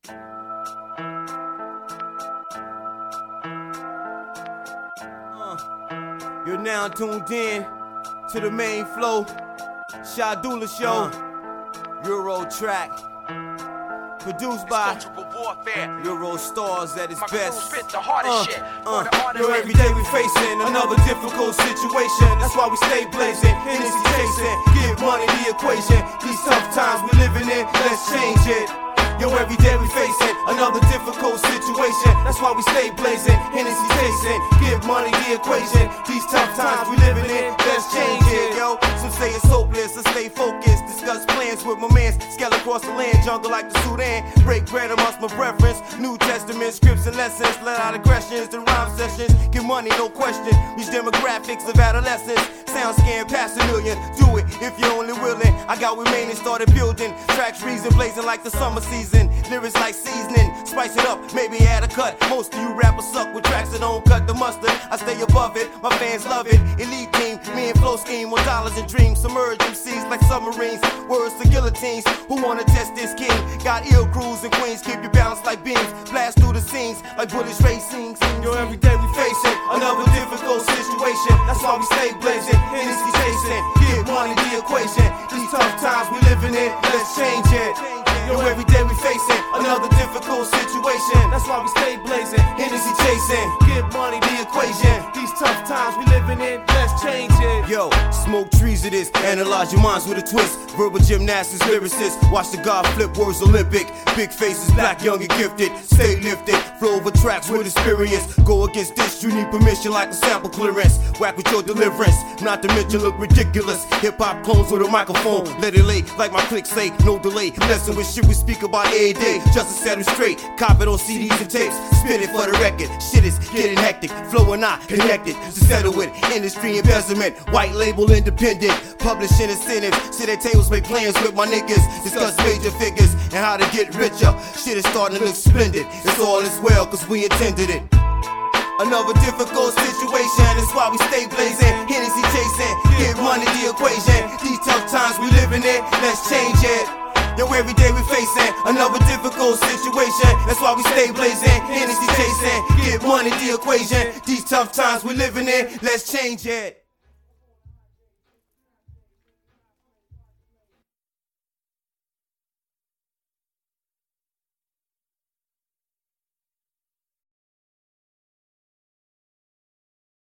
You're now tuned in to the main flow, Shadula Show, Euro track, produced by Euro Stars at its best. Yo, every day we facing another difficult situation. That's why we stay blazing, Hennessy chasing, get money the equation. These tough times we living in, let's change it. Yo, every day we facing another difficult situation. That's why we stay blazing, Hennessy chasing, give money the equation. These tough times we living in, let's change it. Yo, some say it's hopeless, I stay focused. Discuss plans with my mans, scale across the land, jungle like the Sudan. Break bread amongst my preference, New Testament scripts and lessons. Let out aggressions, the rhyme sessions. Give money, no question. Reach demographics of adolescence. Sound scan past a million. Do it if you're only willing. I got remaining, started building. Tracks reason blazing like the summer season. Lyrics like seasoning, spice it up, maybe add a cut. Most of you rappers suck with tracks that don't cut the mustard. I stay above it, my fans love it. Elite team, me and Flow scheme on dollars and dreams. Submerge MCs like submarines, words to guillotines. Who wanna test this king? Got ill crews and queens, keep you balanced like beams. Blast through the scenes like bullets racing. Yo, every day we facing another difficult situation. That's why we stay blazing, Hennessy chasing, get money the equation. These tough times we living in, let's change it. Yo, every day we facing another difficult situation. That's why we stay blazing, Hennessy chasing, get money the equation. These tough times we living in, let's change it. Yo, smoke trees of this, analyze your minds with a twist. Verbal gymnastics, lyricists, watch the God flip words Olympic. Big faces, black, young and gifted. Stay lifted, flow over tracks with experience. Go against this, you need permission like a sample clearance. Whack with your deliverance, not to mention look ridiculous. Hip-hop clones with a microphone, let it lay like my clicks say, no delay. Messing with shit we speak about every day, just to set them straight. Cop it on CDs and tapes, spin it for the record. Shit is getting hectic, flow and not connected. To settle with industry embezzlement, white label independent. Publishing incentives, sit at tables, make plans with my niggas. Discuss major figures and how to get richer. Shit is starting to look splendid, it's all as well cause we intended it. Another difficult situation, that's why we stay blazing, Hennessy chasing, get money the equation. These tough times we living in, let's change it. Yo, every day we facing another difficult situation. That's why we stay blazing, Hennessy chasing, get money the equation. These tough times we living in, let's change it.